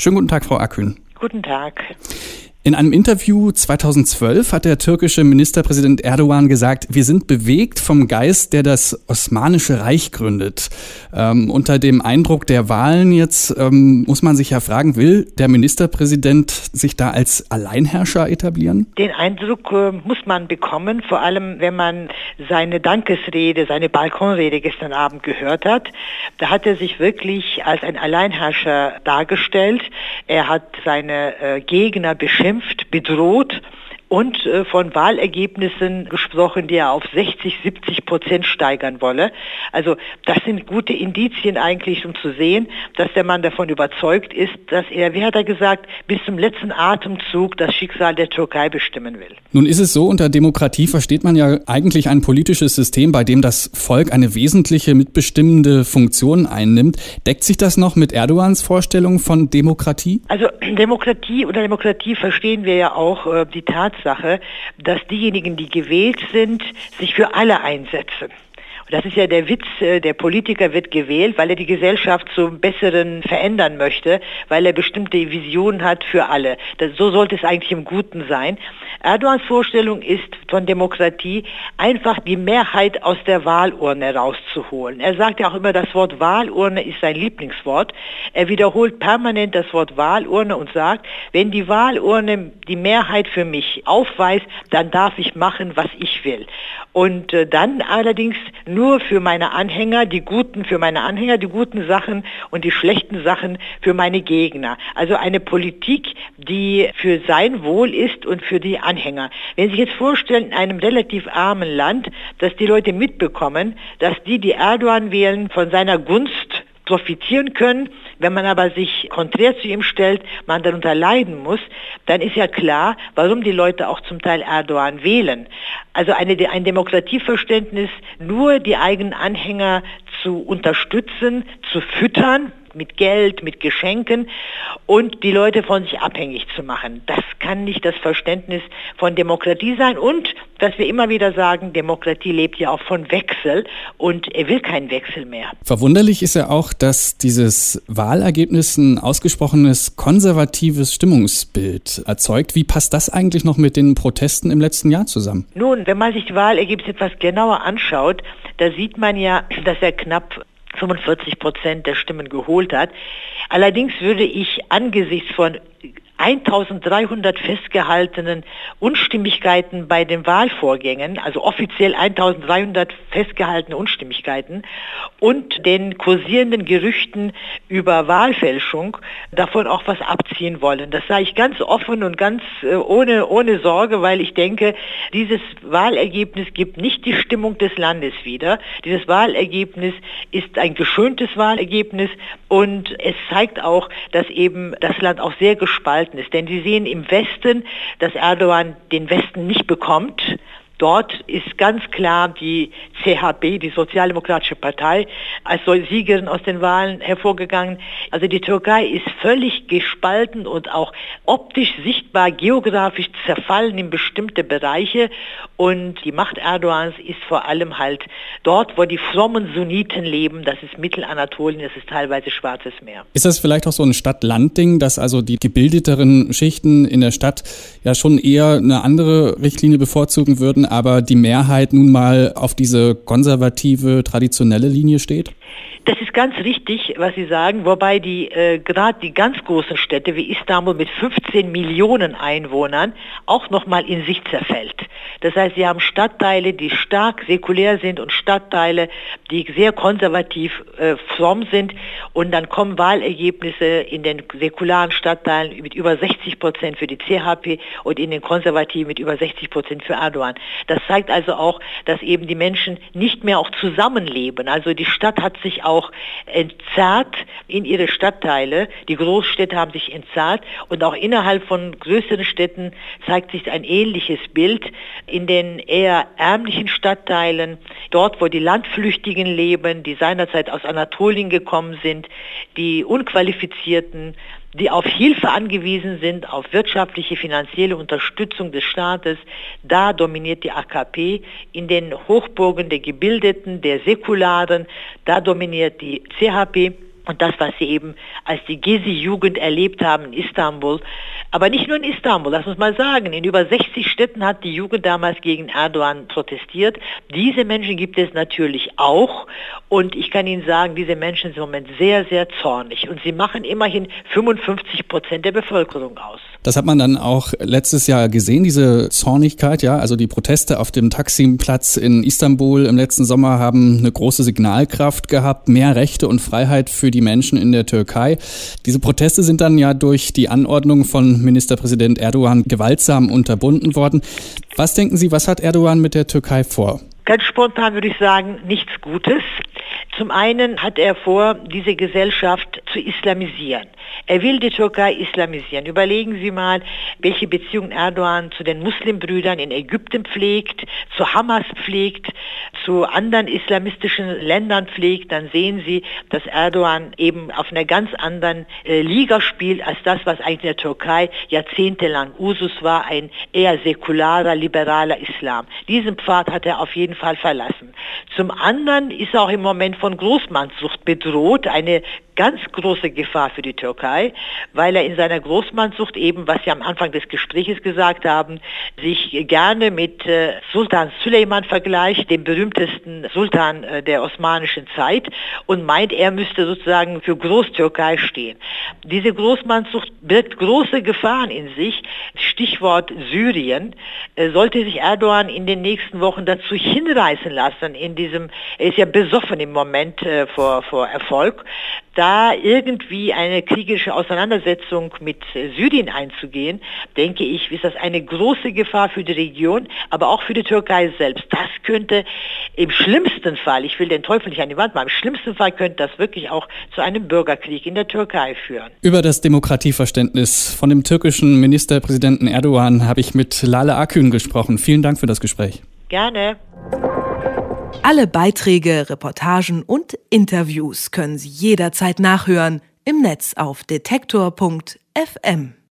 Schönen guten Tag, Frau Akün. Guten Tag. In einem Interview 2012 hat der türkische Ministerpräsident Erdogan gesagt, wir sind bewegt vom Geist, der das Osmanische Reich gründet. Unter dem Eindruck der Wahlen jetzt muss man sich ja fragen, will der Ministerpräsident sich da als Alleinherrscher etablieren? Den Eindruck muss man bekommen, vor allem wenn man seine Dankesrede, seine Balkonrede gestern Abend gehört hat. Da hat er sich wirklich als ein Alleinherrscher dargestellt. Er hat seine Gegner beschimpft, bedroht und von Wahlergebnissen gesprochen, die er auf 60-70% steigern wolle. Also das sind gute Indizien eigentlich, um zu sehen, dass der Mann davon überzeugt ist, dass er, wie hat er gesagt, bis zum letzten Atemzug das Schicksal der Türkei bestimmen will. Nun ist es so, unter Demokratie versteht man ja eigentlich ein politisches System, bei dem das Volk eine wesentliche mitbestimmende Funktion einnimmt. Deckt sich das noch mit Erdogans Vorstellung von Demokratie? Also Demokratie verstehen wir ja auch die Tatsache, dass diejenigen, die gewählt sind, sich für alle einsetzen. Und das ist ja der Witz, der Politiker wird gewählt, weil er die Gesellschaft zum Besseren verändern möchte, weil er bestimmte Visionen hat für alle. So sollte es eigentlich im Guten sein. Erdogans Vorstellung ist von Demokratie, einfach die Mehrheit aus der Wahlurne rauszuholen. Er sagt ja auch immer, das Wort Wahlurne ist sein Lieblingswort. Er wiederholt permanent das Wort Wahlurne und sagt, wenn die Wahlurne die Mehrheit für mich aufweist, dann darf ich machen, was ich will. Und dann allerdings nur für meine Anhänger, die guten Sachen und die schlechten Sachen für meine Gegner. Also eine Politik, die für sein Wohl ist und für die Anhänger. Wenn Sie sich jetzt vorstellen, in einem relativ armen Land, dass die Leute mitbekommen, dass die Erdogan wählen, von seiner Gunst profitieren können, wenn man aber sich konträr zu ihm stellt, man darunter leiden muss, dann ist ja klar, warum die Leute auch zum Teil Erdogan wählen. Also ein Demokratieverständnis, nur die eigenen Anhänger zu unterstützen, zu füttern, mit Geld, mit Geschenken und die Leute von sich abhängig zu machen. Das kann nicht das Verständnis von Demokratie sein und, dass wir immer wieder sagen, Demokratie lebt ja auch von Wechsel und er will keinen Wechsel mehr. Verwunderlich ist ja auch, dass dieses Wahlergebnis ein ausgesprochenes konservatives Stimmungsbild erzeugt. Wie passt das eigentlich noch mit den Protesten im letzten Jahr zusammen? Nun, wenn man sich die Wahlergebnisse etwas genauer anschaut, da sieht man ja, dass er knapp 45% der Stimmen geholt hat. Allerdings würde ich angesichts von 1300 festgehaltenen Unstimmigkeiten bei den Wahlvorgängen, also offiziell 1300 festgehaltene Unstimmigkeiten und den kursierenden Gerüchten über Wahlfälschung davon auch was abziehen wollen. Das sage ich ganz offen und ganz ohne Sorge, weil ich denke, dieses Wahlergebnis gibt nicht die Stimmung des Landes wieder. Dieses Wahlergebnis ist ein geschöntes Wahlergebnis und es zeigt auch, dass eben das Land auch sehr gespalten ist. Denn Sie sehen im Westen, dass Erdogan den Westen nicht bekommt. Dort ist ganz klar die CHP, die Sozialdemokratische Partei, als Siegerin aus den Wahlen hervorgegangen. Also die Türkei ist völlig gespalten und auch optisch sichtbar, geografisch zerfallen in bestimmte Bereiche. Und die Macht Erdogans ist vor allem halt dort, wo die frommen Sunniten leben. Das ist Mittelanatolien, das ist teilweise Schwarzes Meer. Ist das vielleicht auch so ein Stadt-Land-Ding, dass also die gebildeteren Schichten in der Stadt ja schon eher eine andere Richtlinie bevorzugen würden, aber die Mehrheit nun mal auf diese konservative, traditionelle Linie steht? Das ist ganz richtig, was Sie sagen, wobei gerade die ganz großen Städte wie Istanbul mit 15 Millionen Einwohnern auch nochmal in sich zerfällt. Das heißt, Sie haben Stadtteile, die stark säkulär sind und Stadtteile, die sehr konservativ fromm sind und dann kommen Wahlergebnisse in den säkularen Stadtteilen mit über 60% für die CHP und in den konservativen mit über 60% für Erdogan. Das zeigt also auch, dass eben die Menschen nicht mehr auch zusammenleben. Also die Stadt hat sich auch entzerrt in ihre Stadtteile. Die Großstädte haben sich entzerrt und auch innerhalb von größeren Städten zeigt sich ein ähnliches Bild. In den eher ärmlichen Stadtteilen, dort wo die Landflüchtigen leben, die seinerzeit aus Anatolien gekommen sind, die Unqualifizierten, die auf Hilfe angewiesen sind, auf wirtschaftliche, finanzielle Unterstützung des Staates, da dominiert die AKP. In den Hochburgen der Gebildeten, der Säkularen, da dominiert die CHP. Und das, was sie eben als die Gezi-Jugend erlebt haben in Istanbul, aber nicht nur in Istanbul, lass uns mal sagen, in über 60 Städten hat die Jugend damals gegen Erdogan protestiert. Diese Menschen gibt es natürlich auch und ich kann Ihnen sagen, diese Menschen sind im Moment sehr, sehr zornig und sie machen immerhin 55% der Bevölkerung aus. Das hat man dann auch letztes Jahr gesehen, diese Zornigkeit, ja, also die Proteste auf dem Taksim-Platz in Istanbul im letzten Sommer haben eine große Signalkraft gehabt, mehr Rechte und Freiheit für die Menschen in der Türkei. Diese Proteste sind dann ja durch die Anordnung von Ministerpräsident Erdogan gewaltsam unterbunden worden. Was denken Sie, was hat Erdogan mit der Türkei vor? Ganz spontan würde ich sagen, nichts Gutes. Zum einen hat er vor, diese Gesellschaft zu islamisieren. Er will die Türkei islamisieren. Überlegen Sie mal, welche Beziehung Erdogan zu den Muslimbrüdern in Ägypten pflegt, zu Hamas pflegt, zu anderen islamistischen Ländern pflegt. Dann sehen Sie, dass Erdogan eben auf einer ganz anderen Liga spielt, als das, was eigentlich in der Türkei jahrzehntelang Usus war, ein eher säkularer, liberaler Islam. Diesen Pfad hat er auf jeden Fall verlassen. Zum anderen ist er auch im Moment von Großmannssucht bedroht, eine ganz große Gefahr für die Türkei, weil er in seiner Großmannssucht eben, was wir am Anfang des Gespräches gesagt haben, sich gerne mit Sultan Süleyman vergleicht, dem berühmtesten Sultan der osmanischen Zeit, und meint, er müsste sozusagen für Großtürkei stehen. Diese Großmannssucht birgt große Gefahren in sich. Stichwort Syrien. Sollte sich Erdogan in den nächsten Wochen dazu hinreißen lassen, er ist ja besoffen im Moment vor Erfolg, da irgendwie eine kriegerische Auseinandersetzung mit Syrien einzugehen, denke ich, ist das eine große Gefahr für die Region, aber auch für die Türkei selbst. Das könnte im schlimmsten Fall, ich will den Teufel nicht an die Wand machen, im schlimmsten Fall könnte das wirklich auch zu einem Bürgerkrieg in der Türkei führen. Über das Demokratieverständnis von dem türkischen Ministerpräsidenten Erdogan habe ich mit Lale Akün gesprochen. Vielen Dank für das Gespräch. Gerne. Alle Beiträge, Reportagen und Interviews können Sie jederzeit nachhören im Netz auf detektor.fm.